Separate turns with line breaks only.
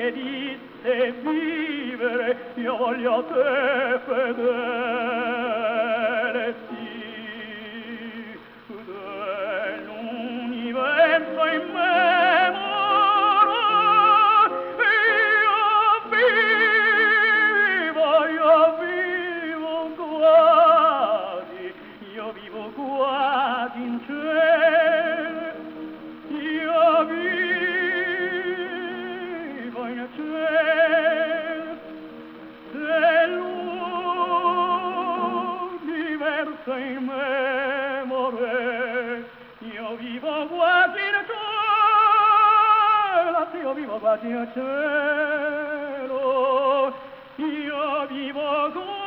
che disse vivere, io voglio a te fedele, sì, dell'universo in me moro, io vivo quasi in cielo, io vivo in cielo, dell'universo in memore, io vivo quasi in cielo, io vivo quasi in cielo, io vivo quasi